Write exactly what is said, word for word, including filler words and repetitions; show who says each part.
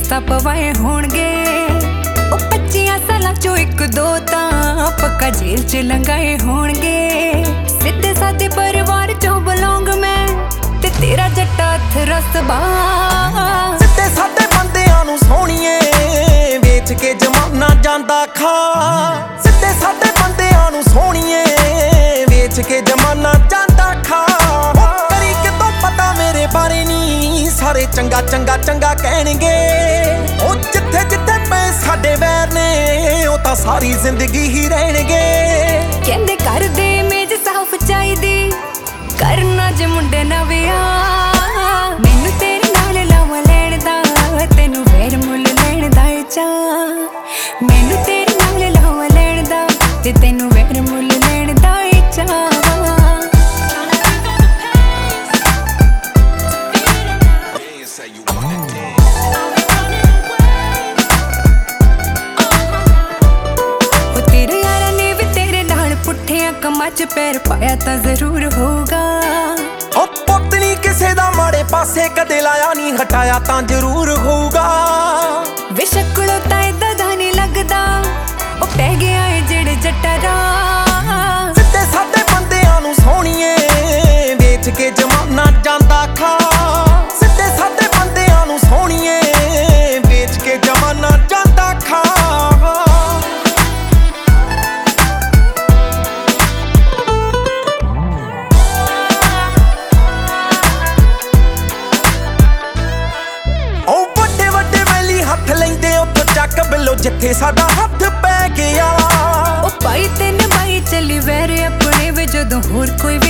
Speaker 1: रिश्ता पवाए होणगे ओ पच्चियां सालां चों एक दो तां पक्का जेल च लंघाए होणगे। सिद्धे सादे परिवार चों बिलोंग मैं ते तेरा जट्टा हत्थ रसबा।
Speaker 2: सिद्धे सादे बंदियां नूं सोहणीए वेच के जमाना जांदा खा। सिद्धे सादे बंदियां नूं सोहणीए वेच के जमाना जांदा खा। करी कितों पता मेरे बारे नी सारे चंगा चंगा चंगा कहणगे। ओ जिथे जिथे पे साडे वैर ने ओ तां सारी जिंदगी ही रहणगे।
Speaker 1: कहंदे कर दे इमेज साफ चाहिदी करना जे मुंडे ना विआह। मैनू तेरे नाल लावा लैण दा तेनू वैर मुल लैण दा चा। मैनू तेरे नाल लावा लैण दा ते तेनू वैर मुल लैण दा चा। पुठिया कमां च पैर पाया तां जरूर होगा।
Speaker 2: ओ पुतनी किसे दा माड़े पासे कदे लाया नी हटाया तां जरूर होगा।
Speaker 1: वे शक्लों तां इदां दा नी लगदा ओ पै गया ए जेड़े जट्टा दा।
Speaker 2: सिद्धे सादे बंदियां नूं सोहणीए वेच के जमाना जांदा खा। सिद्धे सादे बंदियां नूं सोहणीए वेच के जमाना जांदा खा। ਚੱਕ ਬਿੱਲੋ ਜਿੱਥੇ ਸਾਡਾ ਹੱਥ ਪੈ ਗਿਆ।
Speaker 1: ਉਹ ਭਾਈ ਤੈਨੂੰ ਬਾਈ ਚੱਲੀ ਵੈਰ ਆਪਣੇ ਵੇ ਜਦੋਂ ਹੋਰ ਕੋਈ